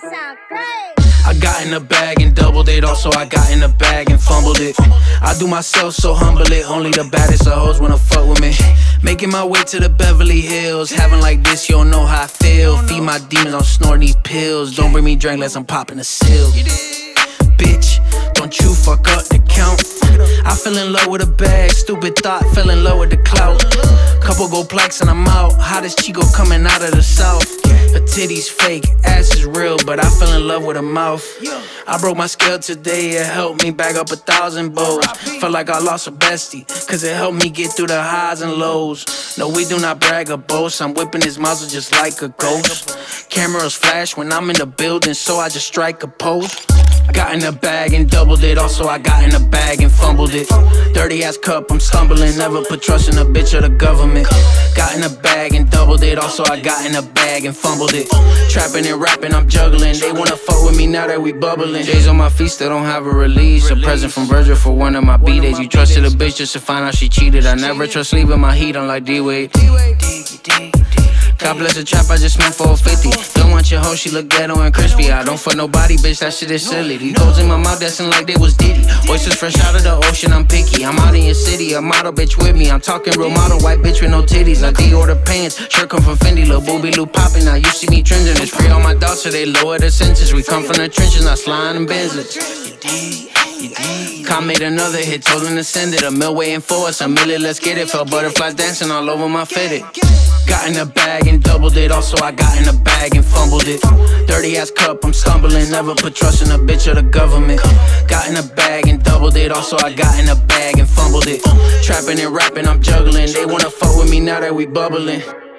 I got in the bag and doubled it. Also, I got in the bag and fumbled it. I do myself so humble it. Only the baddest of hoes wanna fuck with me. Making my way to the Beverly Hills. Having like this, you don't know how I feel. Feed my demons, I'm snorting these pills. Don't bring me drink unless I'm popping a seal. Bitch, don't you fuck up the count. I fell in love with a bag, stupid thought, fell in love with the clout. Couple gold plaques and I'm out. Hottest Chico coming out of the south. Her titties fake, ass is real, but I fell in love with her mouth. I broke my scale today, it helped me bag up 1,000 bows. Felt like I lost a bestie, cause it helped me get through the highs and lows. No, we do not brag or boast, I'm whipping his muzzle just like a ghost. Cameras flash when I'm in the building, so I just strike a pose. I got in the bag and doubled it. Also, I got in the bag and fumbled it. Dirty ass cup, I'm stumbling. Never put trust in a bitch or the government. Got in the bag and doubled it. Also, I got in the bag and fumbled it. Trapping and rapping, I'm juggling. They wanna fuck with me now that we bubbling. Days on my feet still don't have a release. A present from Virgil for one of my B-days. You trusted a bitch just to find out she cheated. I never trust leaving my heat on like D-Wade. God bless the trap, I just spent 450. Don't want your hoe, she look ghetto and crispy. I don't fuck nobody, bitch, that shit is silly. These goals in my mouth, dancing like they was Diddy. Oysters fresh out of the ocean, I'm picky. I'm out in your city, a model bitch with me. I'm talking real model, white bitch with no titties. I Dior the pants, shirt come from Fendi. Lil' booby, Lou poppin', now you see me trending. It's free on my dogs, so they lower the sentence. We come from the trenches, not sliding in Benzes. Kyle made another hit, told him to send it. A mil waiting for us, a million, let's get it. Felt butterflies dancing all over my fitted. Got in the bag and doubled it. Also, I got in the bag and fumbled it. Dirty ass cup, I'm stumbling. Never put trust in a bitch or the government. Got in the bag and doubled it. Also, I got in the bag and fumbled it. Trapping and rapping, I'm juggling. They wanna fuck with me now that we bubbling.